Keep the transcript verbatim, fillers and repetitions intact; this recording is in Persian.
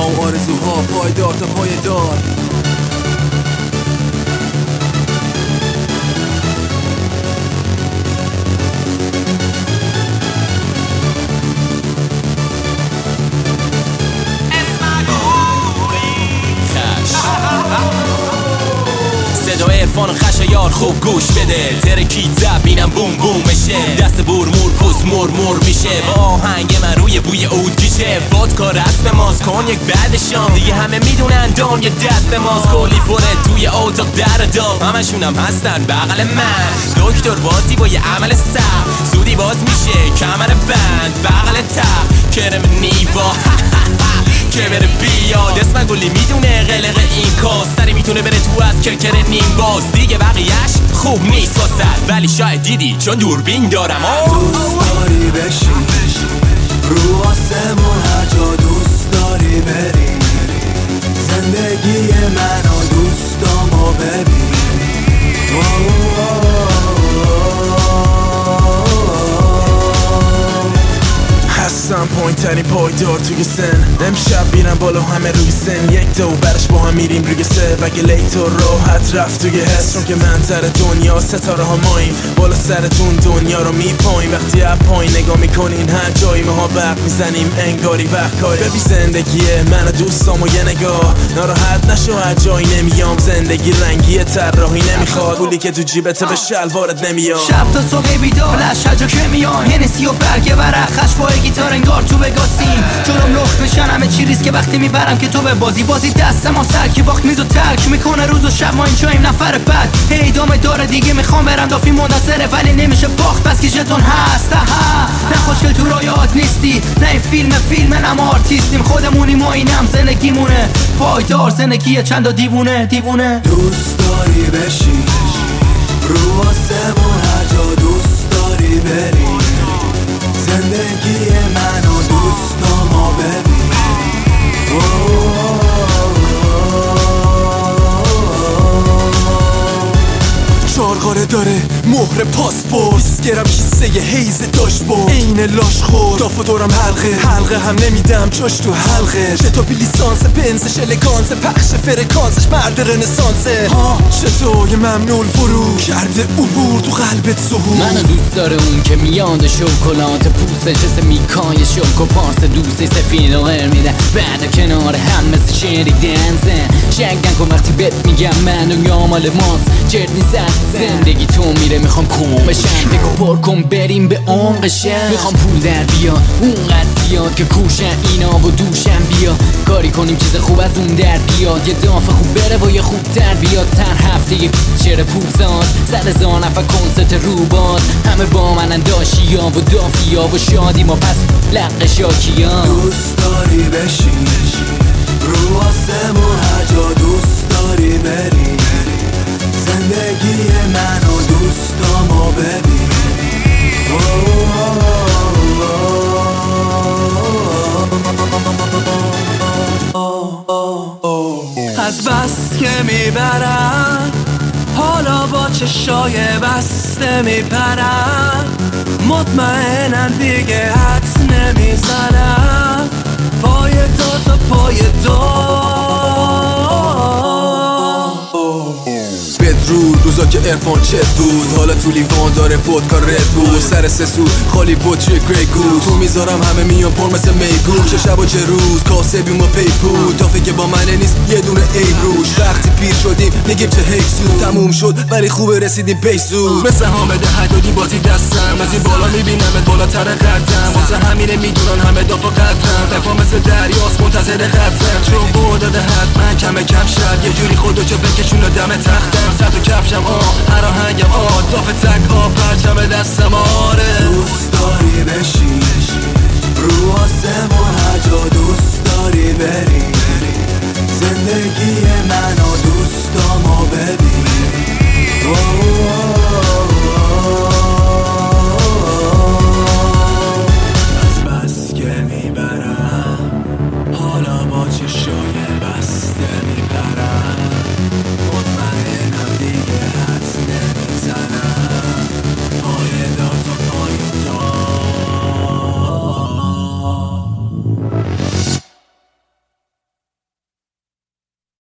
و آرزوها پایدار تا پایدار. صدای عرفان و خشایار خوب گوش بده، ترکید زبینم بوم بوم میشه، دست بور مور پوست مور مور میشه، با آهنگ من روی بوی عود کشه. ودکا رسم ماست کنیک بعد شام، دیگه همه میدونن دنیا دست ماست. کلی پره توی اتاق در داغ، همشونم هستن بغل من. دکتر بازی با یه عمل سخت، زودی باز میشه کمر بند بغل تخت. کرم نیوا که بره بیاد، اسم گلی میدونه قلق این کاس، سری میتونه بره تو از کرکر نیم باز. دیگه بقیهش خوب نیست واسه، ولی شاید دیدی چون دوربین دارم. دوست داری بشی رو آسمون، هر جا دوست داری بری، زندگی منو دوستامو ببین. هستم پایین ترین پایدار توی سن، امشب میرم بالا همه روی سن. یک دو برش با هم میریم روی سه، وگه لیتو راحت رفت توی حس. چون که منظر دنیا ستاره ها ماییم، بالا سرتون دنیا رو میپاییم. وقتی از پایین نگاه میکنین هر جایی ماها برق میزنیم، انگاری وقت کاری. ببین زندگیه من و دوستام و یه نگاه، ناراحت نشو از جایی نمیام. زندگی رنگی طراحی نمیخواد، پولی که تو جیبت به شلوارت نمیاد. شب تا صبح بیدار لش هر جا که میام، یه نسی و برگ برق خش با گیتار انگار تو بگاسیم. جلوم لخت بشن همه چی ریز که وقتی میبرم که تو به بازی بازی دست ما سر که باخت میزو ترک میکنه روز و شب. ما اینجاییم نفر بعد هی ادامه داره دیگه، میخوام برم دافی منتصره ولی نمیشه باخت بس که ژتون هست. ها نه خوشگل تو رایات نیستی، نه این فیلم فیلم نم آرتیستیم، خودمونیم و اینم زندگیمونه پایدار. زندگی چند دیوونه دیوونه. دوست داری بشی رو آسمون، هر جا دوست داری بری، زندگی منو دوستامو ببین. چارقاره داره مهر پاسپورت، بیسگرم کیسه حیز داشت بود این لاش خورد. داف و دورم حلقه حلقه هم نمیدم جاش تو حلقه. شتابی لیسانس بنزش الگانس، پخش فرکانسش مرد رنسانسه. ها چطور ممنون فرو کرده عبور تو قلبت ظهور. منو دوست داره اون که میانده شوکولات پوستش مثل میکای شوک و پاس دوستی سفید و غیر میده، بعد کنار هم مثل شنیدن زن. شک نکن وقتی بهت میگم من دنیا مال ماست، جرد نیست زندگی تو میره. میخوام خوب بشم بگو پر کن بریم به عمقشم، میخوام پول در بیاد اونقدر زیاد که کوشن اینا و دوشم بیا. کاری کنیم چیز خوب از اون در بیاد، یه دافع خوب بره و یه خوب تر بیاد. تر هفته یه چره پوزاز سر زانف و کنسرت روباز، همه با من انداشیا و دافیا و شادی ما پس لق شاکیا. دوست داری بشی رو آسمون، هر جا دوست داری بری، زندگی منو دوستامو ببین. از بس که میبرم حالا با چشای بسته میپرم، مطمئنم دیگه حدس نمیزنم. پای دو تا پای دو بدرود، روزا که عرفان چت بود، حالا تو لیوان داره ودکا رد بود. سر سه سو خالی بود توی گری گوز، تو میذارم همه میان پر مثل میگو. چه شب و چه روز کاسبیم و پیپود، دافه که با منه نیست یه دونه عیب روش. وقتی پیر شدیم میگیم چه حیف سود، تموم شد ولی خوبه رسیدیم پیش زود. مثل حامد حدادی بازی دستم، از این بالا میبینمت بالاتر قدم، واسه همینه میدونن همه دافا قدم. دفا مثل دریاست منتظر قدم، چون بوداده حتما کم کم شد یه جوری خودو که بکشون دم تختم. صد و کفشم آه هر آهنگم آه داف تک آه پرچم دستم آره. دوست داری بشی رو آسمون، هر جا دوست داری بری، زندگی منو دوستامو ببین. از بس که میبرم حالا با چشم